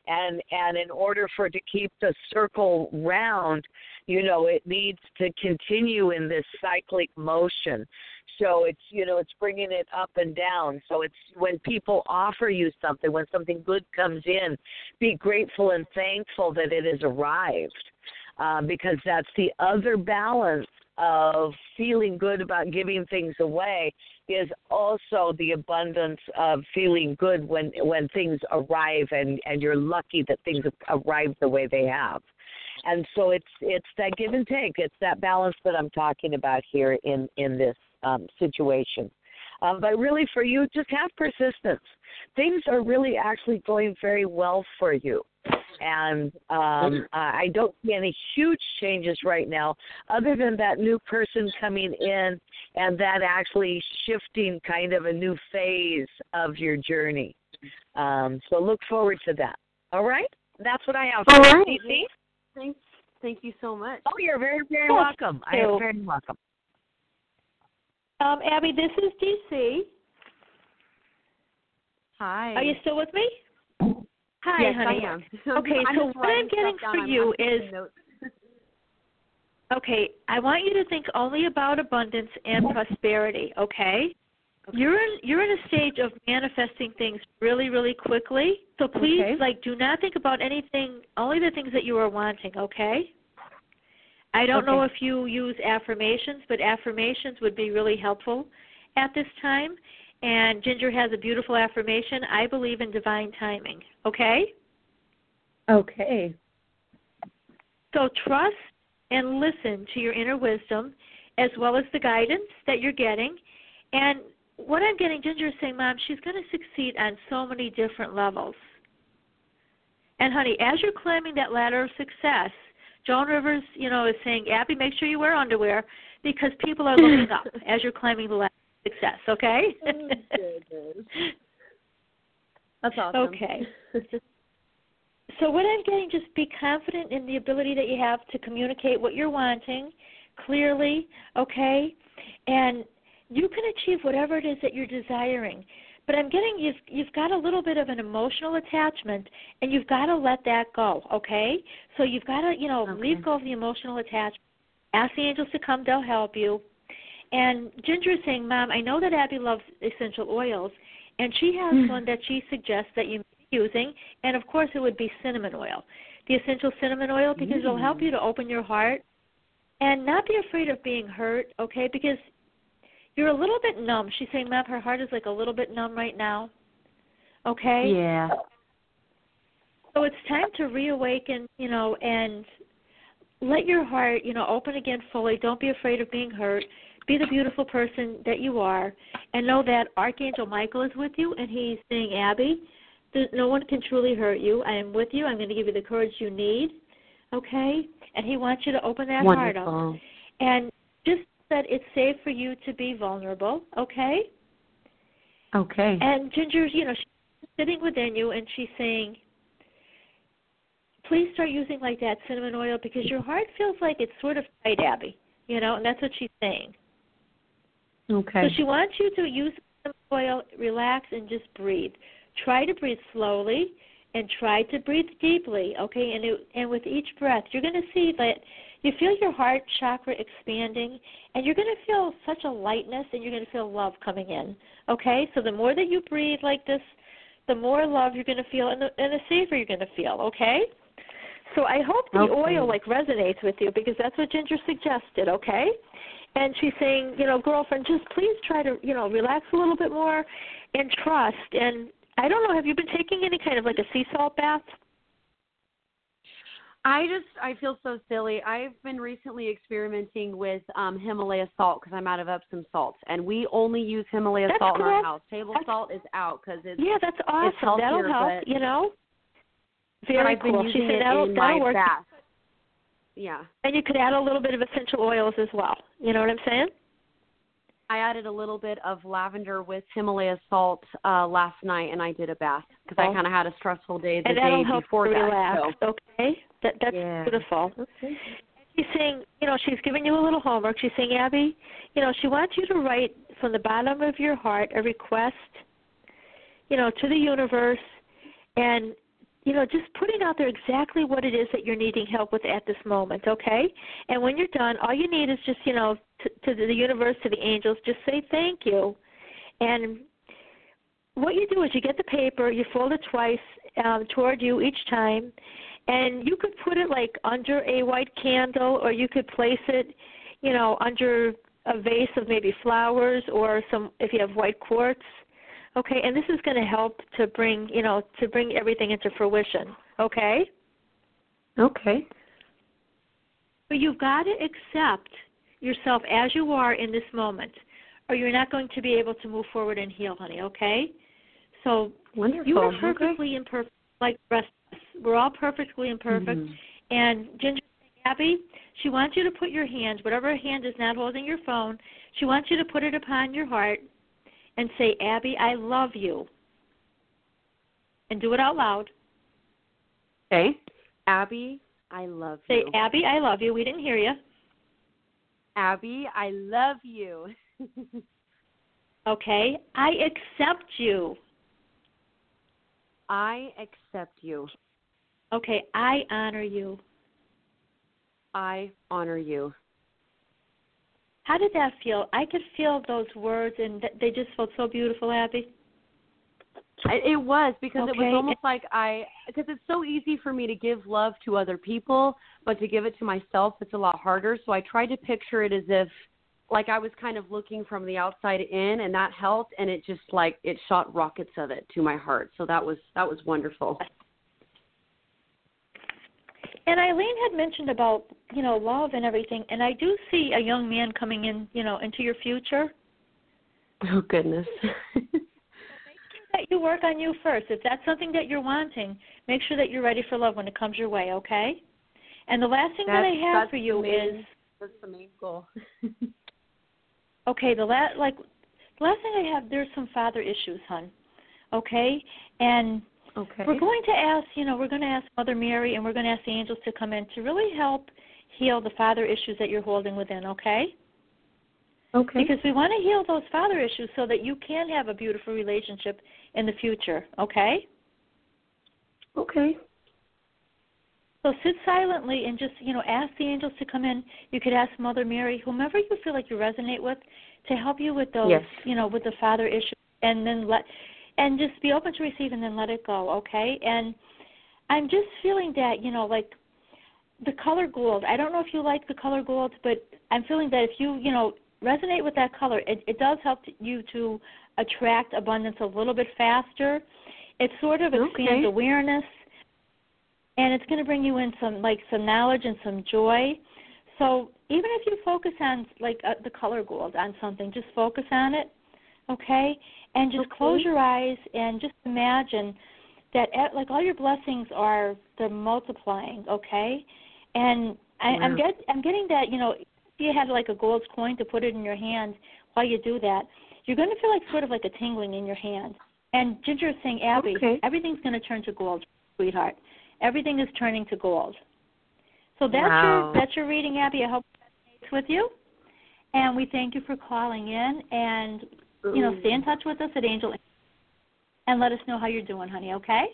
And and in order for it to keep the circle round, you know, it needs to continue in this cyclic motion. So it's, you know, it's bringing it up and down. So it's when people offer you something, when something good comes in, be grateful and thankful that it has arrived, uh, because that's the other balance of feeling good about giving things away is also the abundance of feeling good when when things arrive and, and you're lucky that things have arrived the way they have. And so it's it's that give and take. It's that balance that I'm talking about here in, in this um, situation. Um, but really for you, just have persistence. Things are really actually going very well for you. And um, I don't see any huge changes right now other than that new person coming in and that actually shifting kind of a new phase of your journey. Um, so look forward to that. All right? That's what I have for All right. you, D C. Thank, thank you so much. Oh, you're very, very Yes, welcome. I am very welcome. Um, Abby, this is D C. Hi. Are you still with me? Hi, yes, honey. I am. Okay, I'm so just what writing I'm getting stuff for down. you I'm, I'm is, notes. okay, I want you to think only about abundance and prosperity, okay? Okay. You're in you're in a stage of manifesting things really, really quickly. So please, Okay. like, do not think about anything, only the things that you are wanting, okay? I don't Okay. know if you use affirmations, but affirmations would be really helpful at this time. And Ginger has a beautiful affirmation. I believe in divine timing, okay? Okay. So trust and listen to your inner wisdom as well as the guidance that you're getting. And what I'm getting, Ginger is saying, Mom, she's going to succeed on so many different levels. And, honey, as you're climbing that ladder of success, Joan Rivers, you know, is saying, Abby, make sure you wear underwear because people are looking up as you're climbing the ladder of success, okay? That's awesome. Okay. So what I'm getting, just be confident in the ability that you have to communicate what you're wanting clearly, okay? And you can achieve whatever it is that you're desiring. But I'm getting you've you've got a little bit of an emotional attachment, and you've got to let that go, okay? So you've got to, you know, Okay. leave go of the emotional attachment. Ask the angels to come; they'll help you. And Ginger is saying, Mom, I know that Abby loves essential oils, and she has Mm. one that she suggests that you may be using, and of course it would be cinnamon oil, the essential cinnamon oil, because it'll help you to open your heart and not be afraid of being hurt, okay? Because you're a little bit numb. She's saying, Mom, her heart is like a little bit numb right now. Okay? Yeah. So it's time to reawaken, you know, and let your heart, you know, open again fully. Don't be afraid of being hurt. Be the beautiful person that you are. And know that Archangel Michael is with you, and he's saying, Abby, there's, no one can truly hurt you. I am with you. I'm going to give you the courage you need. Okay? And he wants you to open that Wonderful. heart up. And just that it's safe for you to be vulnerable, okay? Okay. And Ginger's, you know, she's sitting within you, and she's saying, please start using, like, that cinnamon oil because your heart feels like it's sort of tight, Abby, you know, and that's what she's saying. Okay. So she wants you to use the oil, relax, and just breathe. Try to breathe slowly and try to breathe deeply, okay? And, it, and with each breath, you're going to see that you feel your heart chakra expanding, and you're going to feel such a lightness, and you're going to feel love coming in, okay? So the more that you breathe like this, the more love you're going to feel, and the, and the safer you're going to feel, okay? So I hope the Okay. oil, like, resonates with you because that's what Ginger suggested, okay? And she's saying, you know, girlfriend, just please try to, you know, relax a little bit more and trust. And I don't know, have you been taking any kind of like a sea salt bath? I just, I feel so silly. I've been recently experimenting with um, Himalaya salt because I'm out of Epsom salts, and we only use Himalaya That's salt in our correct. house. Table That's, salt is out because it's yeah, that's awesome. it's healthier, That'll help, but, you know. but Very I've been cool. using She said it that'll, in that'll my work. bath. Yeah. And you could add a little bit of essential oils as well. You know what I'm saying? I added a little bit of lavender with Himalaya salt uh, last night, and I did a bath because Oh. I kind of had a stressful day the And day that'll help before you that. relax, So. okay? That, that's Yeah. beautiful. Okay. She's saying, you know, she's giving you a little homework. She's saying, Abby, you know, she wants you to write from the bottom of your heart a request, you know, to the universe, and you know, just putting out there exactly what it is that you're needing help with at this moment, okay? And when you're done, all you need is just, you know, to, to the universe, to the angels, just say thank you. And what you do is you get the paper, you fold it twice um, toward you each time, and you could put it like under a white candle, or you could place it, you know, under a vase of maybe flowers, or some, if you have white quartz. Okay, and this is going to help to bring, you know, to bring everything into fruition, okay? Okay. But you've got to accept yourself as you are in this moment, or you're not going to be able to move forward and heal, honey, okay? So Wonderful. you are perfectly okay. imperfect, like the rest of us. We're all perfectly imperfect. Mm-hmm. And Ginger, Abby, she wants you to put your hand, whatever hand is not holding your phone, she wants you to put it upon your heart and say, Abby, I love you. And do it out loud. Okay. Abby, I love say, you. Say, Abby, I love you. We didn't hear you. Abby, I love you. Okay. I accept you. I accept you. Okay. I honor you. I honor you. How did that feel? I could feel those words, and they just felt so beautiful, Abby. It was, because okay. it was almost like I, because it's so easy for me to give love to other people, but to give it to myself, it's a lot harder. So I tried to picture it as if, like I was kind of looking from the outside in, and that helped, and it just like, it shot rockets of it to my heart. So that was, that was wonderful. And Eileen had mentioned about, you know, love and everything, and I do see a young man coming in, you know, into your future. Oh, goodness. So make sure that you work on you first. If that's something that you're wanting, make sure that you're ready for love when it comes your way, okay? And the last thing that's, that I have for you main, is... That's the main goal. okay, the last, like, the last thing I have, there's some father issues, hon, okay? And... Okay. We're going to ask, you know, we're going to ask Mother Mary, and we're going to ask the angels to come in to really help heal the father issues that you're holding within, okay? Okay. Because we want to heal those father issues so that you can have a beautiful relationship in the future, okay? Okay. So sit silently and just, you know, ask the angels to come in. You could ask Mother Mary, whomever you feel like you resonate with, to help you with those, yes. you know, with the father issues, and then let... And just be open to receive and then let it go, okay? And I'm just feeling that, you know, like the color gold. I don't know if you like the color gold, but I'm feeling that if you, you know, resonate with that color, it, it does help you to attract abundance a little bit faster. It sort of expands okay. awareness, and it's going to bring you in some, like, some knowledge and some joy. So even if you focus on, like, uh, the color gold on something, just focus on it, okay? And just okay. close your eyes and just imagine that, like, all your blessings are, they're multiplying, okay? And I, yeah. I'm get, I'm getting that, you know, if you had like a gold coin to put it in your hand while you do that, you're going to feel like sort of like a tingling in your hand. And Ginger is saying, Abby, okay. everything's going to turn to gold, sweetheart. Everything is turning to gold. So that's wow. your that's your reading, Abby. I hope it resonates with you. And we thank you for calling in, and you know, stay in touch with us at Angel and let us know how you're doing, honey, okay?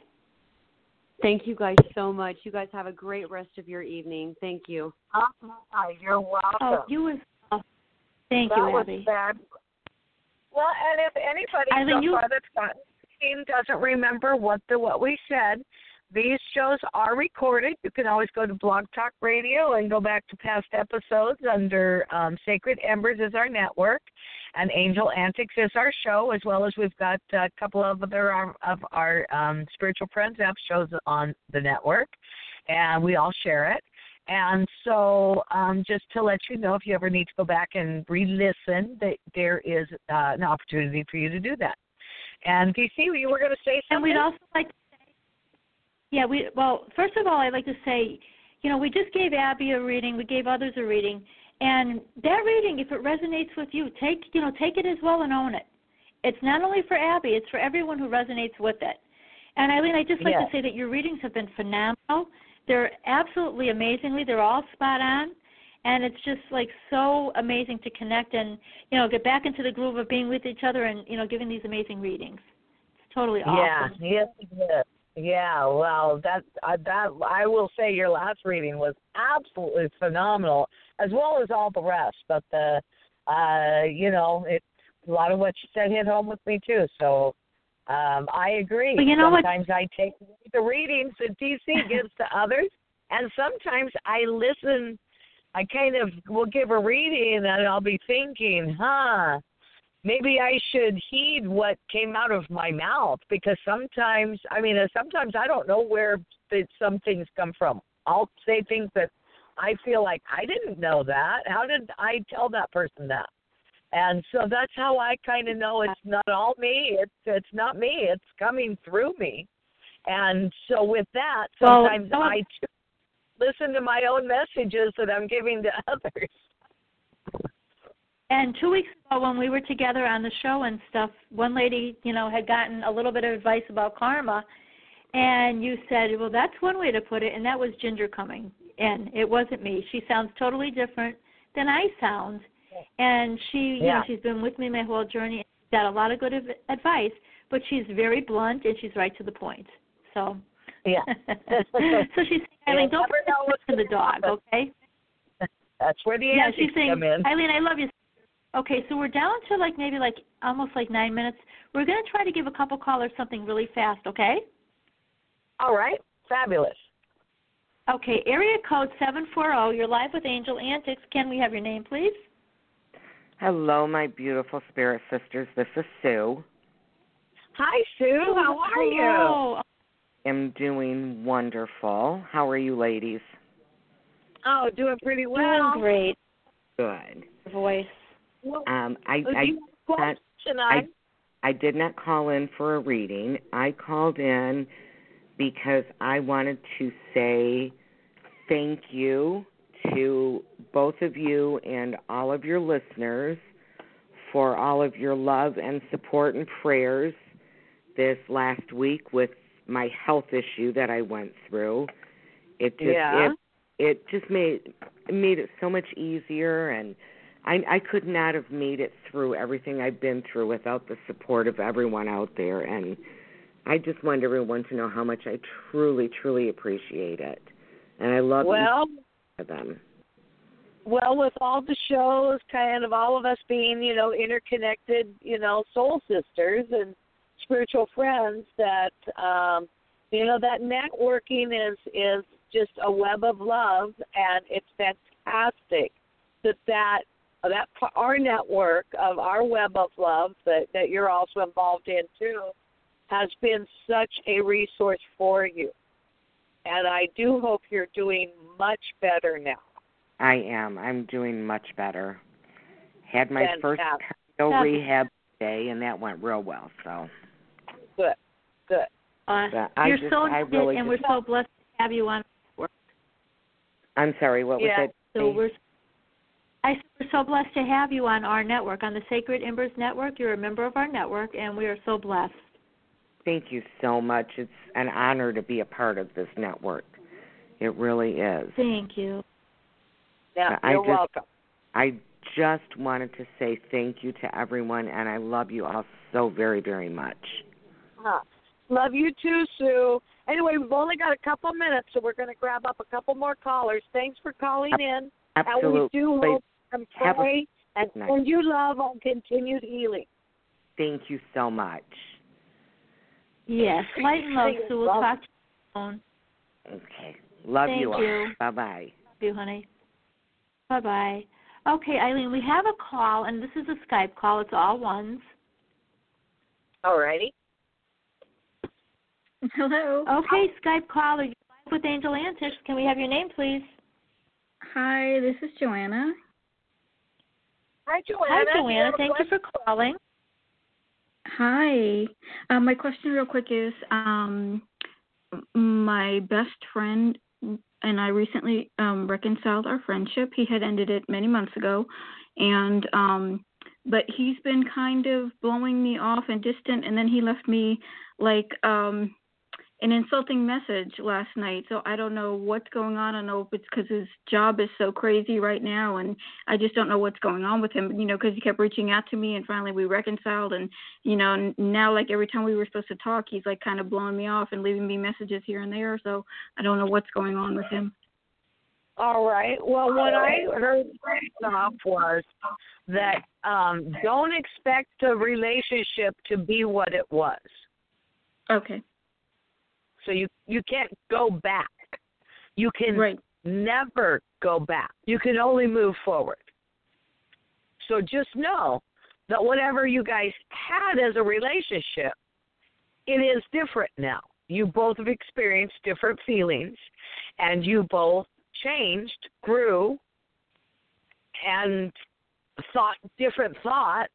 Thank you guys so much. You guys have a great rest of your evening. Thank you. Uh, you're welcome. Oh, you as well. Thank that you, was Abby. Bad. Well, and if anybody Eileen, so you... far that's gotten doesn't remember what the what we said, these shows are recorded. You can always go to Blog Talk Radio and go back to past episodes under um, Sacred Embers is our network, and Angel Antics is our show, as well as we've got a couple of other um, of our um, Spiritual Friends app shows on the network, and we all share it. And so um, just to let you know, if you ever need to go back and re-listen, that there is uh, an opportunity for you to do that. And D C, you were going to say something? And we'd also like to say, yeah, we, well, first of all, I'd like to say, you know, we just gave Abby a reading. We gave others a reading. And that reading, if it resonates with you, take, you know, take it as well and own it. It's not only for Abby, it's for everyone who resonates with it. And Eileen, I'd just like yes. to say that your readings have been phenomenal. They're absolutely amazingly. They're all spot on. And it's just, like, so amazing to connect and, you know, get back into the groove of being with each other and, you know, giving these amazing readings. It's totally awesome. Yeah, yes, it is. Yeah, well, that uh, that I will say your last reading was absolutely phenomenal, as well as all the rest. But the, uh, you know, it a lot of what you said hit home with me too. So um, I agree. Well, you know sometimes what? I take the readings that D C gives to others, and sometimes I listen. I kind of will give a reading, and I'll be thinking, huh. Maybe I should heed what came out of my mouth, because sometimes, I mean, uh, sometimes I don't know where the, some things come from. I'll say things that I feel like I didn't know that. How did I tell that person that? And so that's how I kind of know it's not all me. It's it's not me. It's coming through me. And so with that, sometimes well, I too listen to my own messages that I'm giving to others. And two weeks ago when we were together on the show and stuff, one lady, you know, had gotten a little bit of advice about karma, and you said, well, that's one way to put it, and that was Ginger coming in. It wasn't me. She sounds totally different than I sound, and she, you yeah. know, she's been with me my whole journey. She's got a lot of good advice, but she's very blunt and she's right to the point. So, yeah. so she's saying, Eileen, don't listen to the dog, okay? That's where the yeah, antics she's saying, come in. Eileen, I love you. Okay, so we're down to like maybe like almost like nine minutes. We're going to try to give a couple callers something really fast, okay? All right. Fabulous. Okay, area code seven four zero. You're live with Angel Antics. Can we have your name, please? Hello, my beautiful spirit sisters. This is Sue. Hi, Sue. How are Hello. you? I'm doing wonderful. How are you, ladies? Oh, doing pretty well. Doing great. Good. Voice. Um, I, I, not, I, I did not call in for a reading. I called in because I wanted to say thank you to both of you and all of your listeners for all of your love and support and prayers this last week with my health issue that I went through. It just yeah. it, it just made made it so much easier, and I, I could not have made it through everything I've been through without the support of everyone out there. And I just want everyone to know how much I truly, truly appreciate it. And I love well, each of them. Well, with all the shows, kind of all of us being, you know, interconnected, you know, soul sisters and spiritual friends, that, um, you know, that networking is, is just a web of love, and it's fantastic that that that our network of our web of love that, that you're also involved in too has been such a resource for you. And I do hope you're doing much better now. I am. I'm doing much better. Had my Fantastic. first cardio rehab day, and that went real well. So good, good. Uh, I you're just, so I really and just, we're so blessed to have you on network. I'm sorry. What yeah. was it? So we're. I we're so blessed to have you on our network, on the Sacred Embers Network. You're a member of our network, and we are so blessed. Thank you so much. It's an honor to be a part of this network. It really is. Thank you. Yeah, I you're just, welcome. I just wanted to say thank you to everyone, and I love you all so very, very much. Huh. Love you too, Sue. Anyway, we've only got a couple minutes, so we're going to grab up a couple more callers. Thanks for calling in. Absolutely. And we do hope and pray and send you love on continued healing. Thank you so much. Yes, light and love, Sue. We'll talk to you soon. Okay. Love Thank you all. you. Bye-bye. Love you, honey. Bye-bye. Okay, Eileen, we have a call, and this is a Skype call. It's all ones. All righty. Hello. Okay, Skype caller. You're live with Angel Antics. Can we have your name, please? Hi, this is Joanna. Hi, Joanna. Hi, Joanna. Thank you for calling. Hi. Um, my question real quick is, um, my best friend and I recently um, reconciled our friendship. He had ended it many months ago, and um, but he's been kind of blowing me off and distant, and then he left me like um, an insulting message last night. So I don't know what's going on. I don't know if it's because his job is so crazy right now, and I just don't know what's going on with him, you know, because he kept reaching out to me, and finally we reconciled. And, you know, now, like, every time we were supposed to talk, he's, like, kind of blowing me off and leaving me messages here and there. So I don't know what's going on with him. All right. Well, what I heard off was that um, don't expect the relationship to be what it was. Okay. So you, you can't go back. You can right. never go back. You can only move forward. So just know that whatever you guys had as a relationship, it is different now. You both have experienced different feelings, and you both changed, grew, and thought different thoughts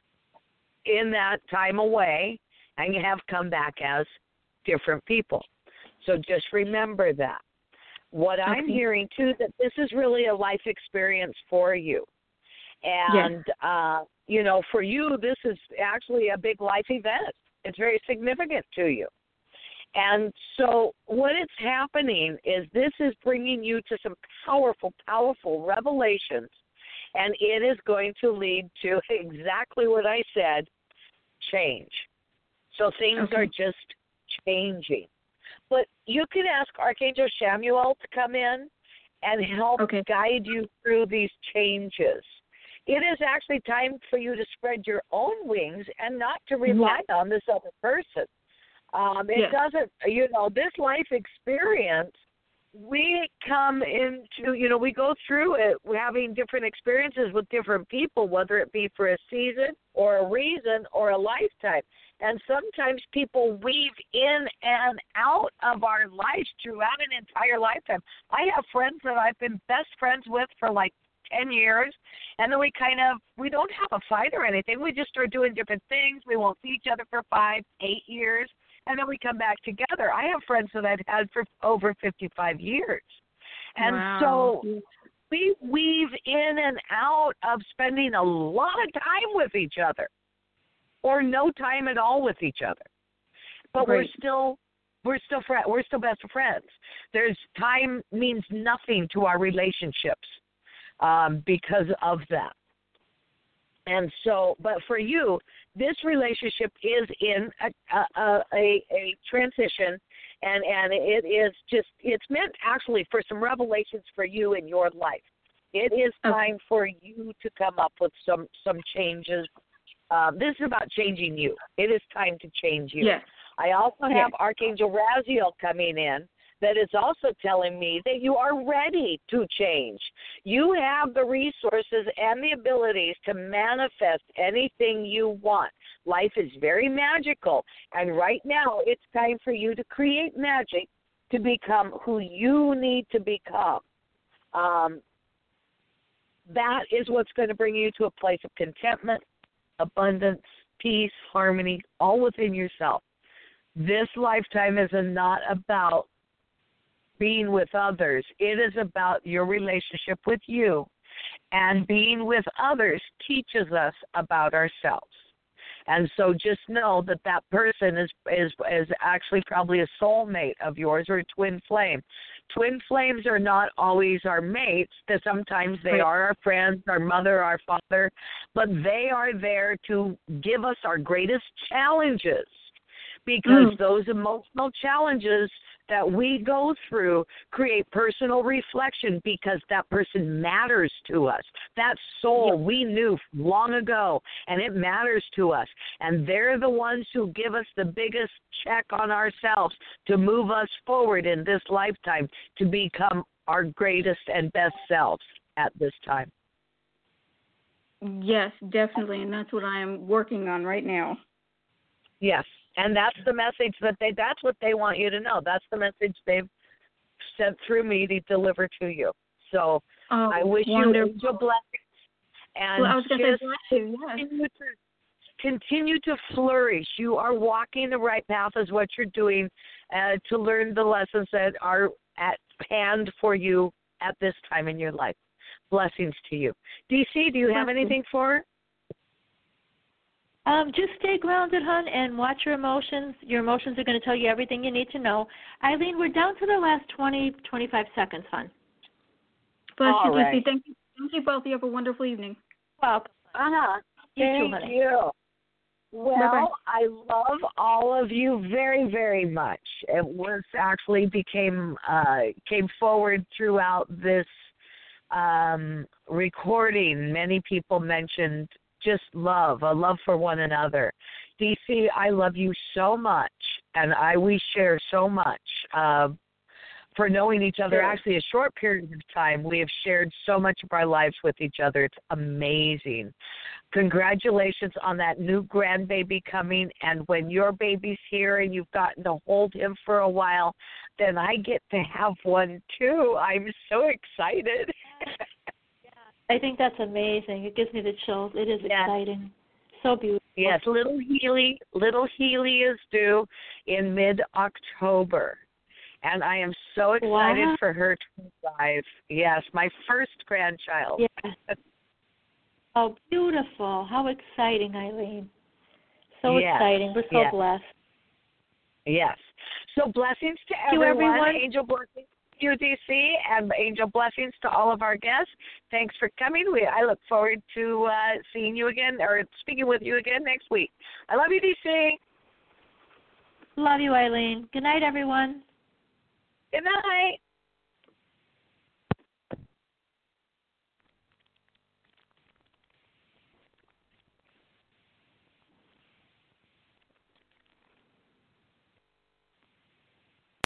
in that time away, and you have come back as different people. So just remember that. What okay. I'm hearing, too, that this is really a life experience for you. And, yes. uh, you know, for you, this is actually a big life event. It's very significant to you. And so what is happening is this is bringing you to some powerful, powerful revelations, and it is going to lead to exactly what I said, change. So things okay. are just changing. But you can ask Archangel Chamuel to come in and help okay. guide you through these changes. It is actually time for you to spread your own wings and not to rely yeah. on this other person. Um, it yeah. doesn't, you know, this life experience, we come into, you know, we go through it having different experiences with different people, whether it be for a season or a reason or a lifetime. And sometimes people weave in and out of our lives throughout an entire lifetime. I have friends that I've been best friends with for like ten years, and then we kind of, we don't have a fight or anything. We just start doing different things. We won't see each other for five, eight years. And then we come back together. I have friends that I've had for over fifty-five years. And wow. so we weave in and out of spending a lot of time with each other or no time at all with each other. But Great. we're still we're still fr- we're still best friends. There's time means nothing to our relationships um, because of that. And so, but for you, this relationship is in a a, a, a transition, and, and it is just, it's meant actually for some revelations for you in your life. It is time okay. for you to come up with some, some changes. Um, this is about changing you. It is time to change you. Yes. I also have yes. Archangel Raziel coming in. That is also telling me that you are ready to change. You have the resources and the abilities to manifest anything you want. Life is very magical, and right now it's time for you to create magic to become who you need to become. Um, that is what's going to bring you to a place of contentment, abundance, peace, harmony, all within yourself. This lifetime is not about being with others. It is about your relationship with you. And being with others teaches us about ourselves. And so just know that that person is, is, is actually probably a soulmate of yours or a twin flame. Twin flames are not always our mates. That sometimes they right. are our friends, our mother, our father, but they are there to give us our greatest challenges. Because mm. those emotional challenges that we go through create personal reflection because that person matters to us. That soul yes. we knew long ago, and it matters to us. And they're the ones who give us the biggest check on ourselves to move us forward in this lifetime to become our greatest and best selves at this time. Yes, definitely, and that's what I am working on right now. Yes. And that's the message that they, that's what they want you to know. That's the message they've sent through me to deliver to you. So oh, I wish wonderful. you angel blessings. And well, I was just say bless you, yes. continue, to, continue to flourish. You are walking the right path is what you're doing uh, to learn the lessons that are at hand for you at this time in your life. Blessings to you. D C, do you have anything for her? Um, just stay grounded, hon, and watch your emotions. Your emotions are going to tell you everything you need to know. Eileen, we're down to the last twenty, twenty-five seconds, hon. Bless All you, right. D C. Thank you. Thank you both. You have a wonderful evening. Welcome. Uh-huh. You Thank too, honey. you. Well, Bye-bye. I love all of you very, very much. It was actually became uh, came forward throughout this um, recording. Many people mentioned just love, a love for one another. D C, I love you so much, and I we share so much. Uh, for knowing each other, Sure. actually a short period of time, we have shared so much of our lives with each other. It's amazing. Congratulations on that new grandbaby coming, and when your baby's here and you've gotten to hold him for a while, then I get to have one too. I'm so excited. I think that's amazing. It gives me the chills. It is Yeah. exciting. So beautiful. Yes, little Healy, little Healy is due in mid-October. And I am so excited Wow. for her to arrive. Yes, my first grandchild. Yes. Oh, beautiful. How exciting, Eileen. So Yes. exciting. We're so Yes. blessed. Yes. So blessings to Thank you, everyone. everyone. Angel blessings to you, D C, and angel blessings to all of our guests. Thanks for coming. We I look forward to uh, seeing you again or speaking with you again next week. I love you, D C. Love you, Eileen. Good night, everyone. Good night.